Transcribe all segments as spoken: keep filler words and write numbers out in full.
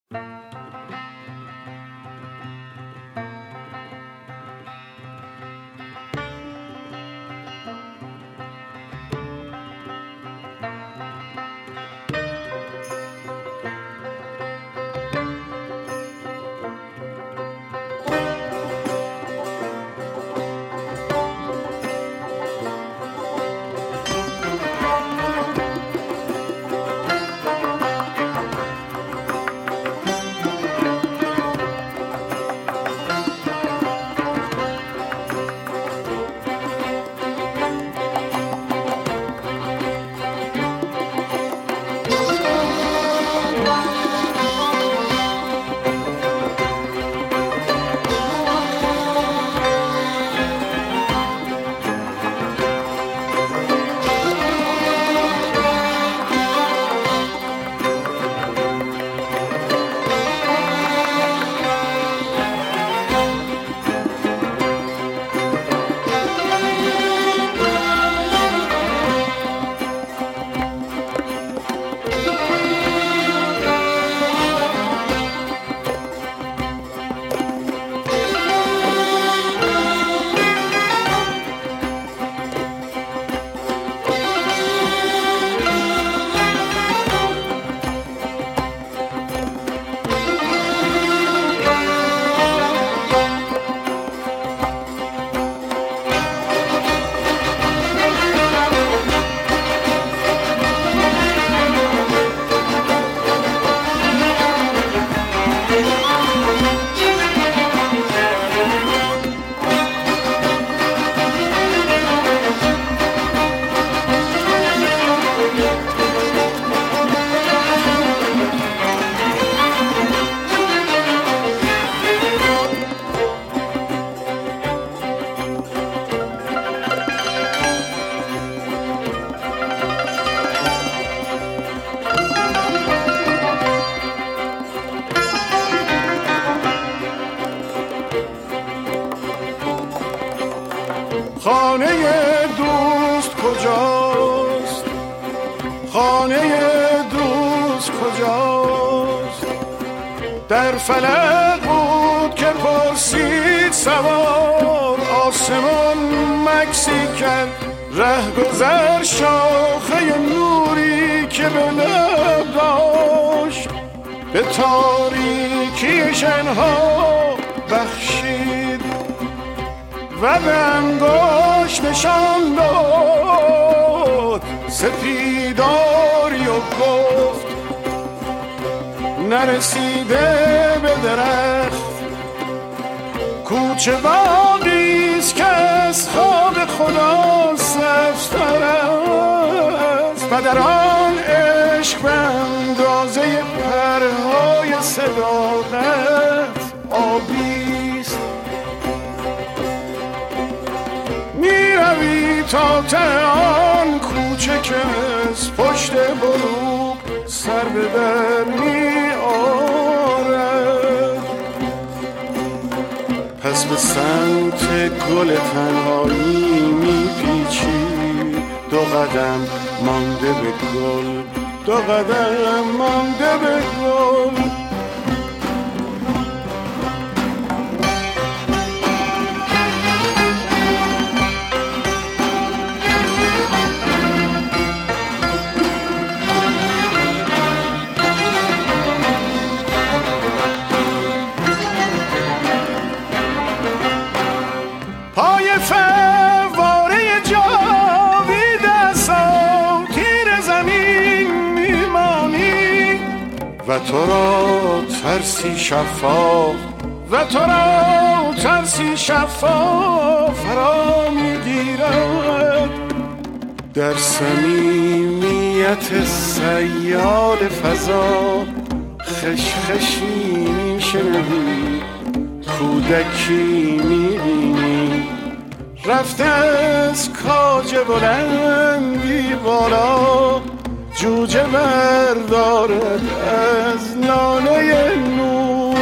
خانه دوست کجاست؟ خانه دوست کجاست؟ در فلک بود که پرسید سوار، آسمان مکسی کرد ره گذر، شاخه نوری که به لب داشت به تاریکی شنها بخشید و به انگشت نشان داد سپیداری و گفت نرسیده به درخت، کوچه باقیست که از خواب خدا سبزتر است و در آن عشق به اندازه پرهای صداقت آبیست. میروی تا ته آن کوچه که از پشت بلوغ سر به در می آرد، پس به سمت گل تنهایی می پیچی، دو قدم مانده به گل، دو قدم مانده به گل. پای فواره جاوید اساطیر زمین میمانی و تو را ترسی شفاف، و تو را ترسی شفاف فرا میگیرد. در صمیمیت سیال فضا خشخشی میشنوی، کودکی میبینی رفته از کاج بلندی بالا، جوجه بردارد از لانه نور.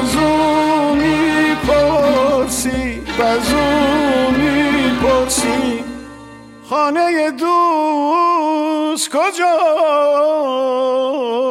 بزو میپرسی بزو میپرسی خانه دوست کجاست؟